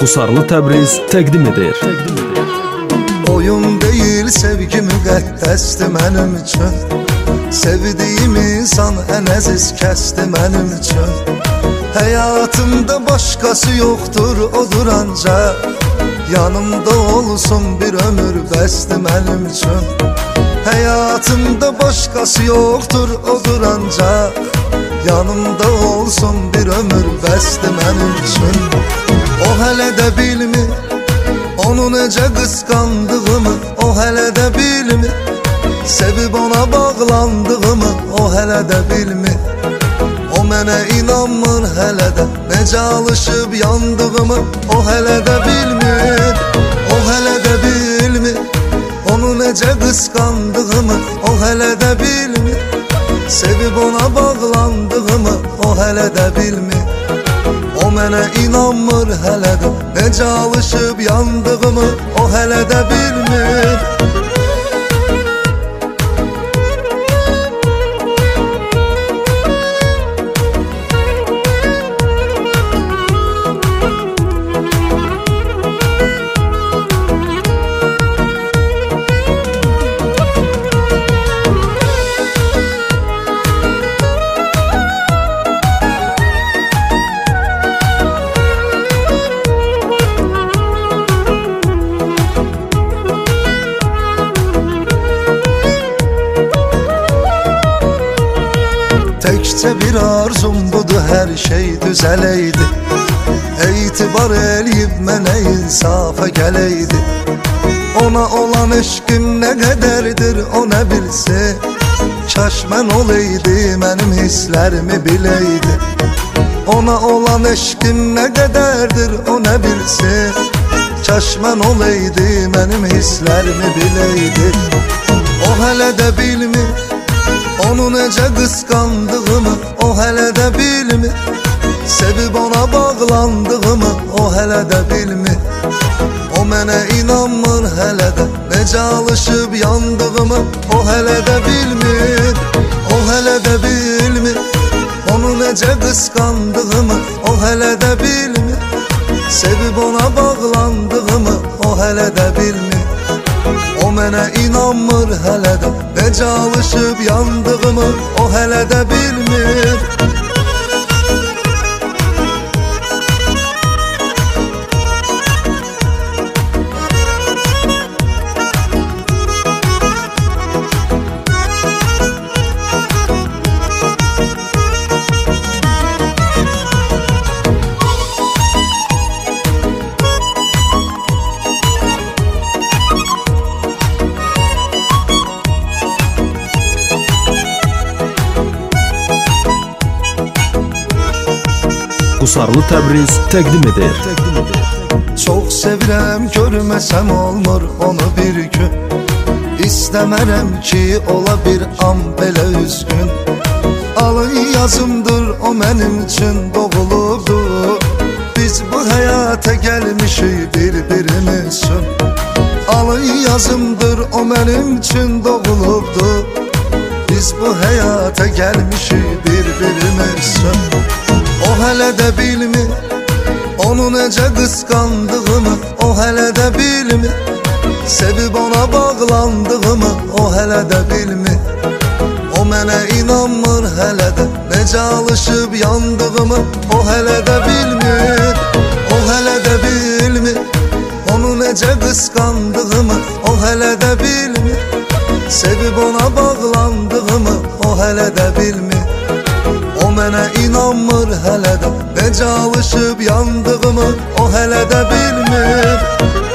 Qusarlı Təbriz təqdim edir. Oyun değil sevgi müqəddəsdir mənim üçün. Sevdiyim insan ən əziz kəsdir mənim üçün. Həyatımda başqası yoxdur, odur ancaq yanımda olsun bir ömür bəsdir mənim üçün. Həyatımda başqası yoxdur, odur ancaq yanımda olsun bir ömür bəsdir mənim üçün. O hələ də bilmir onu necə qısqandığımı, o hələ də bilmir sevib ona bağlandığımı, o hələ də bilmir. O mənə inanmır hələ də necə alışıb yandığımı, o hələ də bilmir. O hələ də bilmir onu necə qısqandığımı, o hələ də bilmir sevib ona bağlandığımı, o hələ də bilmir. O mənə inanmır hələ də necə alışıb yandığımı, o hələ də bilmir. Təkcə bir arzum budur, hər şey düzələydi. Etibar eləyib mənə insafa gələydi. Ona olan eşqim nə qədərdir o nə bilsin. Kaş mən olaydı mənim hisslərimi biləydi. Ona olan eşqim nə qədərdir o nə bilsin. Kaş mən olaydı mənim hisslərimi biləydi. O hələ də bilmir onu necə qısqandığımı, o hələ də bilmir sevib ona bağlandığımı, o hələ də bilmir. O mənə inanmır hələ də necə alışıb yandığımı, o hələ də bilmir. O hələ də bilmir onu necə qısqandığımı, o hələ də bilmir sevib ona bağlandığımı, o hələ də bilmir. O mənə inanmır hələ də necə alışıb yandığımı, o hələ də bilmir. Qusarlı Təbriz təqdim edir. Çox sevirəm, görməsəm olmur onu bir gün. İstəmərəm ki ola bir an belə üzgün. Alın yazımdır o mənim üçün doğulubdu. Biz bu həyata gəlmişik bir-birimiz üçün. Alın yazımdır o mənim üçün doğulubdu. Biz bu həyata gəlmişik bir-birimiz üçün. O hələ də bilmir onu necə qısqandığımı, o hələ də bilmir sevib ona bağlandığımı, o hələ də bilmir. O mənə inanmır hələ də necə alışıb yandığımı, o hələ də bilmir. O hələ də bilmir onu necə qısqandığımı, o hələ də bilmir sevib ona bağlandığımı, o hələ də bilmir. O mənə inanmır hələ də necə alışıb yandığımı, o hələ də bilmir.